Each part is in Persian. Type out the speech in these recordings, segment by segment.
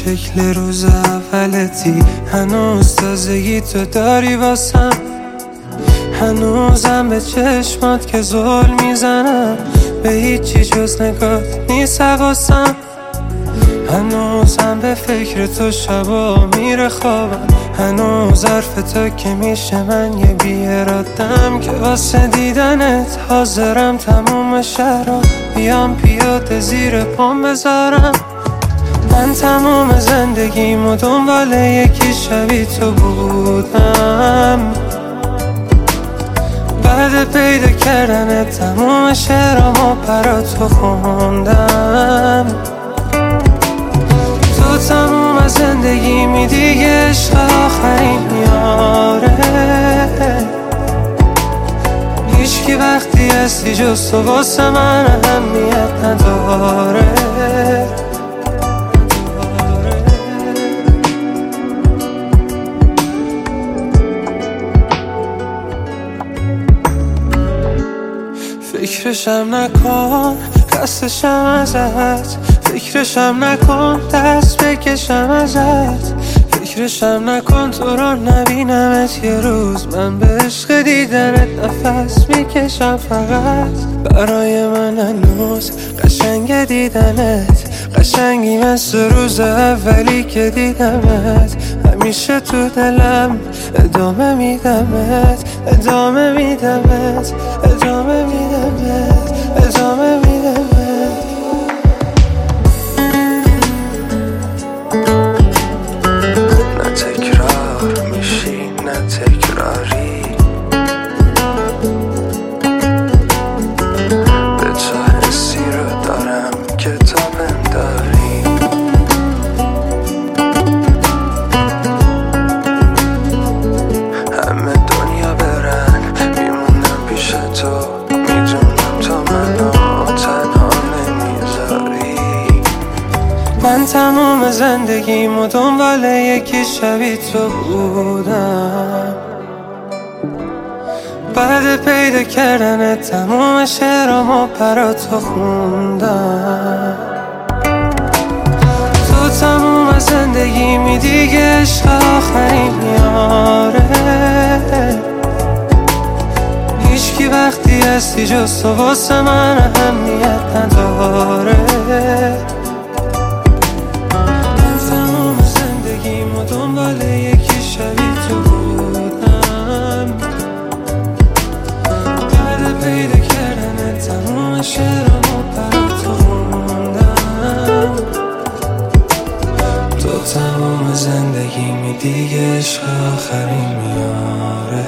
شکل روز اولتی، هنوز تازگی تو داری واسم، هنوزم به چشمات که زل میزنم، به هیچی جز نگات نیست حواسم، هنوزم به فکر تو شبا میره خوابم، هنوز حرف تو که میشه من یه بی‌اراده‌ام که واسه دیدنت حاضرم تموم شهرها بیام پیاده زیر پام بذارم. من تموم زندگیمو دنبال یکی شبیه تو بودم، بعد پیدا کردنت تموم شعرامو برا تو خوندم. تو تموم از زندگیمی دیگه، عشق آخرین یاره، هیچکی وقتی هستی جز تو واسه من اهمیت نداره. فکرشم نکن خستشم ازت، فکرشم نکن دست بکشم ازت، فکرشم نکن تو رو نبینمت یه روز، من به عشق دیدنت نفس میکشم فقط. برای من هنوز قشنگ دیدنت، قشنگی مثل روز اولی که دیدمت، همیشه تو دلم ادامه میدمت، ادامه میدمت، ادامه میدمت، ادامه میدمت. نه تکرار میشی نه تکراری، به تو حسی رو دارم که تو من داری، همه دنیا برن میمونم پیش تو، میدونم تو منو تنها نمیذاری. من تموم زندگیمو دنبال یکی شبیه تو بودم، بعد پیدا کردن تموم شعرامو برا تو خوندم. تو تموم از زندگیمی دیگه، عشق آخرین یاره، هیچکی وقتی هستی جز تو واسه من اهمیت نداره. دنبال یکی شبیه تو بودم، بعد پیدا کردن تموم شعرامو برا تو خوندم. تو تموم زندگیمی دیگه، عشق آخرین میاره،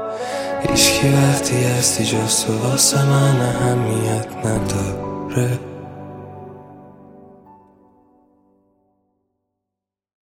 هیچکی وقتی هستی جز تو واسه من اهمیت نداره.